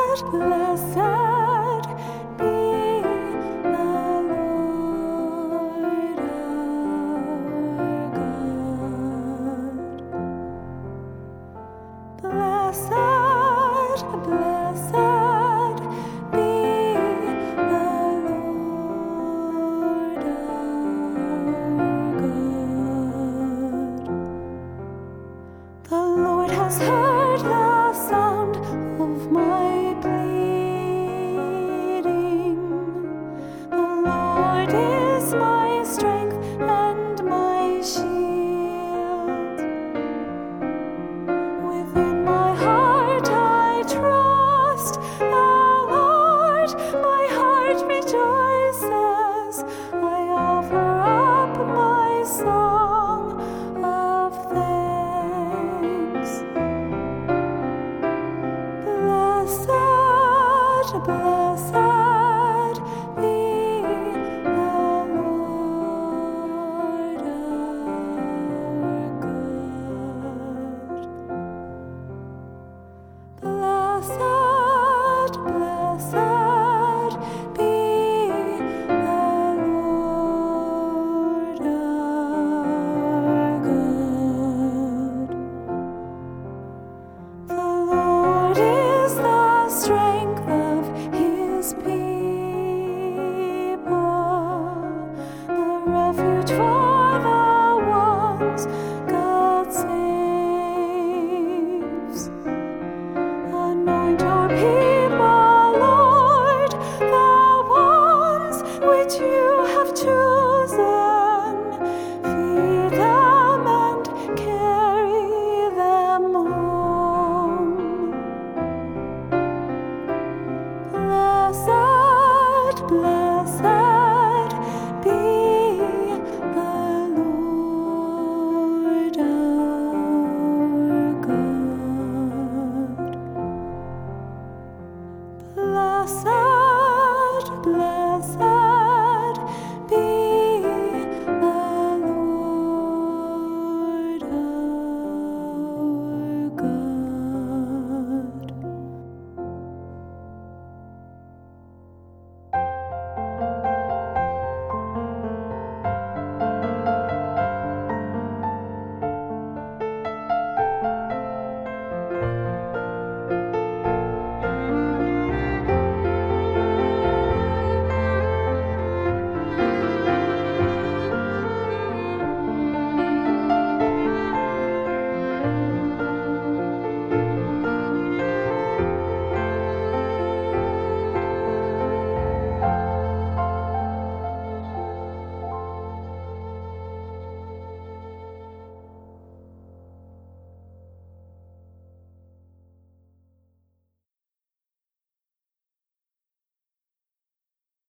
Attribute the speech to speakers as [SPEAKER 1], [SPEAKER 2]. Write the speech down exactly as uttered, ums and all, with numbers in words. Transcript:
[SPEAKER 1] blessed be the Lord our God. Blessed, blessed be the Lord our God. The Lord has heard the sound of my pleading. The Lord is my strength and my shield. Within my heart I trust the Lord. My heart rejoices. I offer up my song of thanks. Blessed, blessed be the Lord our God. Blessed, blessed be the Lord our God. The Lord is the strength of His people, the refuge for the ones God saves. Anoint